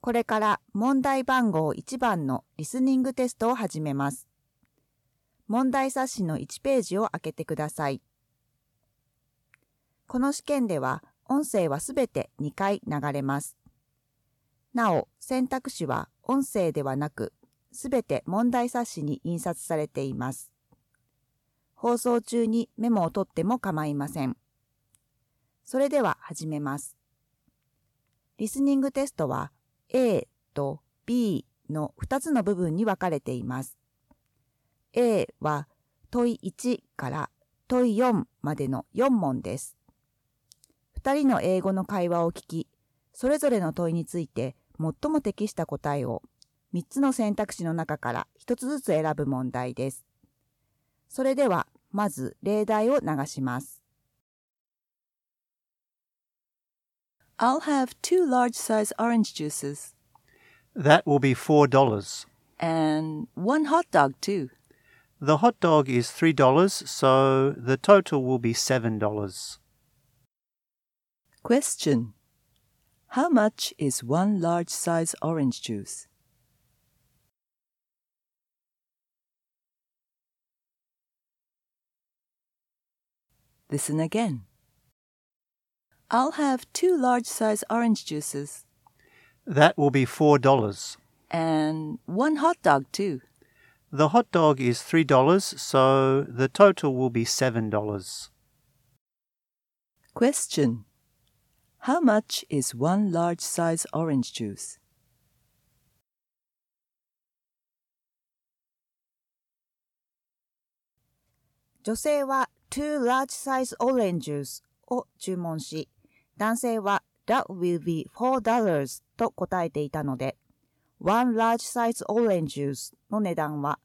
これから問題番号1番のリスニングテストを始めます。問題冊子の1ページを開けてください。この試験では音声はすべて2回流れます。なお、選択肢は音声ではなく、すべて問題冊子に印刷されています。放送中にメモを取っても構いません。それでは始めます。リスニングテストは A と B の2つの部分に分かれています。A は問い1から問い4までの4問です。2人の英語の会話を聞き、それぞれの問いについて最も適した答えを3つの選択肢の中から1つずつ選ぶ問題です。それではまず例題を流します。 I'll have 2 large-size orange juices. That will be $4. And 1 hot dog, too. The hot dog is $3, so the total will be $7. Question. How much is 1 large-size orange juice? Listen again. I'll have 2 large-size orange juices. That will be $4. And 1 hot dog, too. The hot dog is $3, so the total will be $7. Question. How much is 1 large-size orange juice? 女性は two large size oranges を注文し、男性は That will be $4 と答えていたので、one large size orange juice の値段は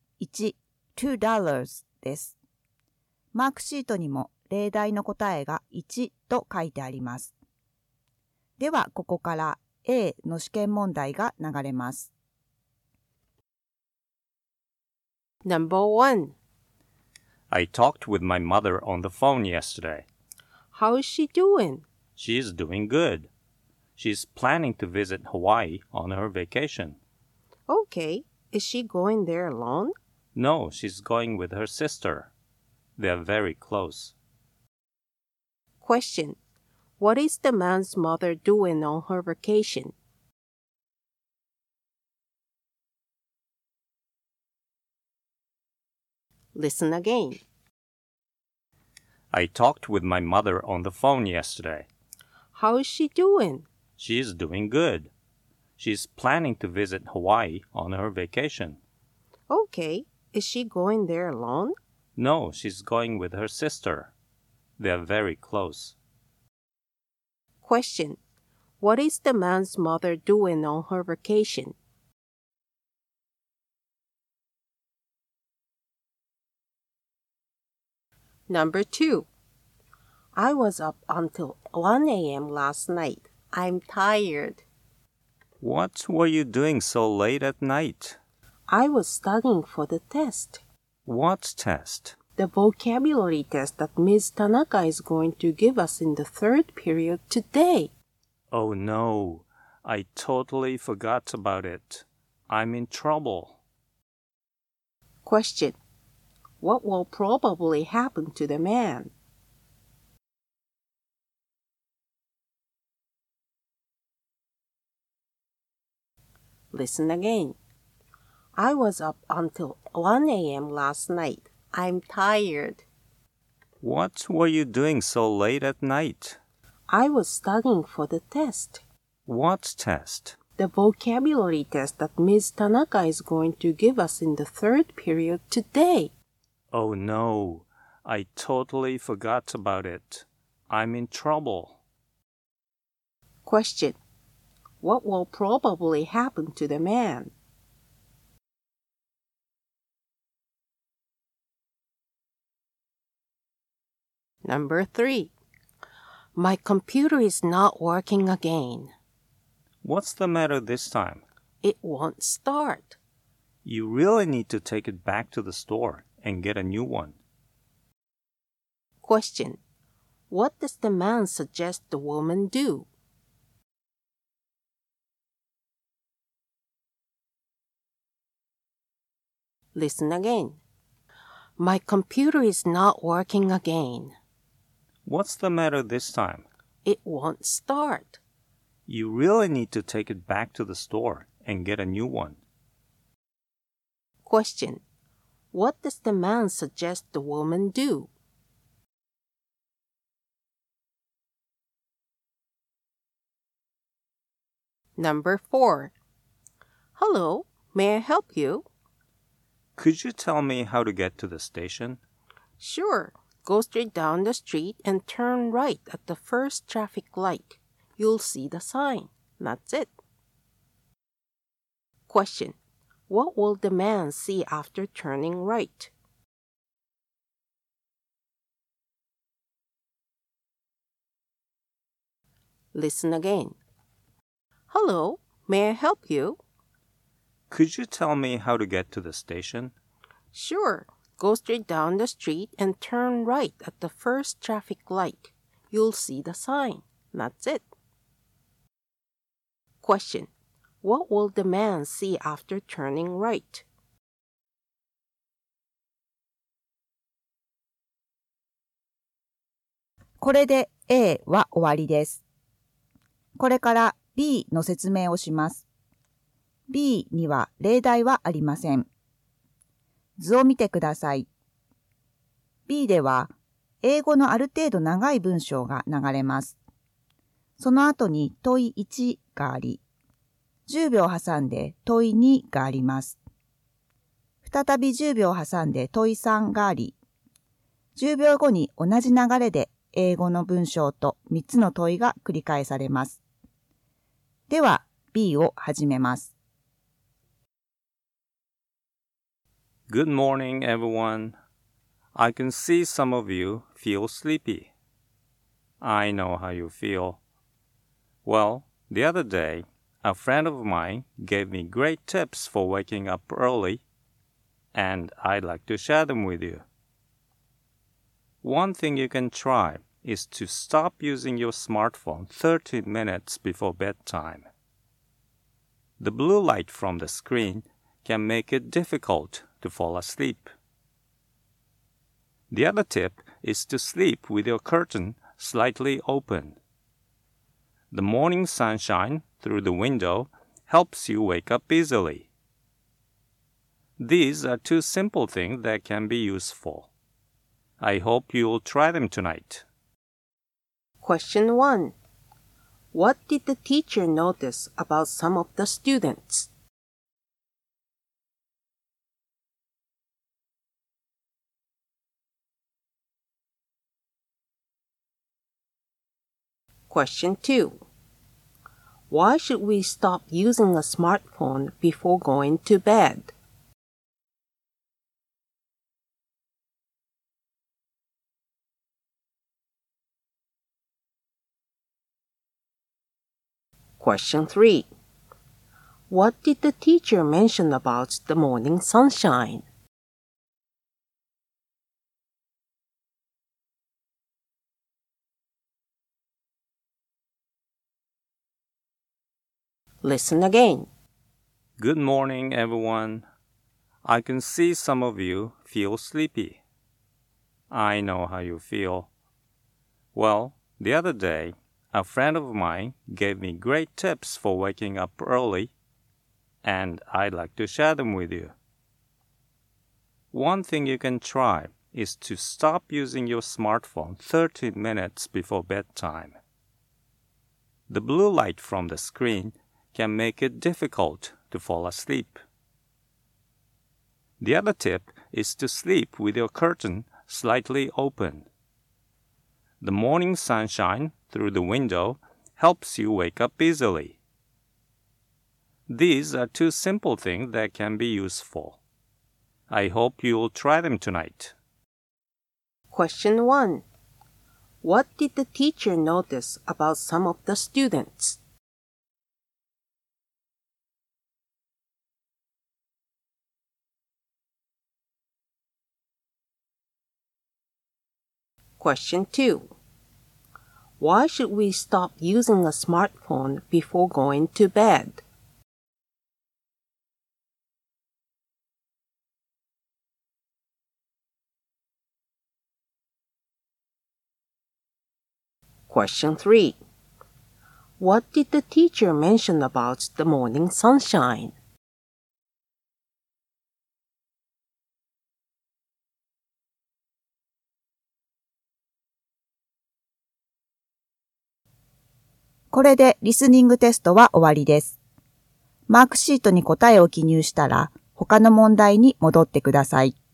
1、$2 です。マークシートにも例題の答えが1と書いてあります。ではここから A の試験問題が流れます。 Number 1. I talked with my mother on the phone yesterday. How is she doing? She is doing good. She's planning to visit Hawaii on her vacation. Okay. Is she going there alone? No, she's going with her sister. They're very close. Question. What is the man's mother doing on her vacation? Listen again. I talked with my mother on the phone yesterday. How is she doing? She is doing good. She's planning to visit Hawaii on her vacation. Okay. Is she going there alone? No, she's going with her sister. They're very close. Question. What is the man's mother doing on her vacation? Number 2. I was up until 1 a.m. last night. I'm tired. What were you doing so late at night? I was studying for the test. What test? The vocabulary test that Ms. Tanaka is going to give us in the 3rd period today. Oh no, I totally forgot about it. I'm in trouble. Question. What will probably happen to the man? Listen again. I was up until 1 a.m. last night. I'm tired. What were you doing so late at night? I was studying for the test. What test? The vocabulary test that Ms. Tanaka is going to give us in the 3rd period today. Oh no, I totally forgot about it. I'm in trouble. Question. What will probably happen to the man? Number 3. My computer is not working again. What's the matter this time? It won't start. You really need to take it back to the store and get a new one. Question. What does the man suggest the woman do? Listen again. My computer is not working again. What's the matter this time? It won't start. You really need to take it back to the store and get a new one. Question. What does the man suggest the woman do? Number 4. Hello, may I help you? Could you tell me how to get to the station? Sure. Go straight down the street and turn right at the first traffic light. You'll see the sign. That's it. Question. What will the man see after turning right? Listen again. Hello, may I help you? Could you tell me how to get to the station? Sure. Go straight down the street and turn right at the first traffic light. You'll see the sign. That's it. Question. What will the man see after turning right? これで A は終わりです。これから B の説明をします。B には例題はありません。図を見てください。B では英語のある程度長い文章が流れます。その後に問い1があり、10秒挟んで問い2があります。再び10秒挟んで問い3があり、10秒後に同じ流れで英語の文章と3つの問いが繰り返されます。では B を始めます。 Good morning, everyone. I can see some of you feel sleepy. I know how you feel. Well, the other day, a friend of mine gave me great tips for waking up early, and I'd like to share them with you. One thing you can try is to stop using your smartphone 30 minutes before bedtime. The blue light from the screen can make it difficult to fall asleep. The other tip is to sleep with your curtain slightly open. The morning sunshine through the window helps you wake up easily. These are two simple things that can be useful. I hope you will try them tonight. Question 1. What did the teacher notice about some of the students? Question 2. Why should we stop using a smartphone before going to bed? Question 3. What did the teacher mention about the morning sunshine? Listen again. Good morning, everyone. I can see some of you feel sleepy. I know how you feel. Well, the other day, a friend of mine gave me great tips for waking up early, and I'd like to share them with you. One thing you can try is to stop using your smartphone 30 minutes before bedtime. The blue light from the screen can make it difficult to fall asleep. The other tip is to sleep with your curtain slightly open. The morning sunshine through the window helps you wake up easily. These are two simple things that can be useful. I hope you will try them tonight. Question 1. What did the teacher notice about some of the students? Question 2. Why should we stop using a smartphone before going to bed? Question 3. What did the teacher mention about the morning sunshine? これでリスニングテストは終わりです。マークシートに答えを記入したら、他の問題に戻ってください。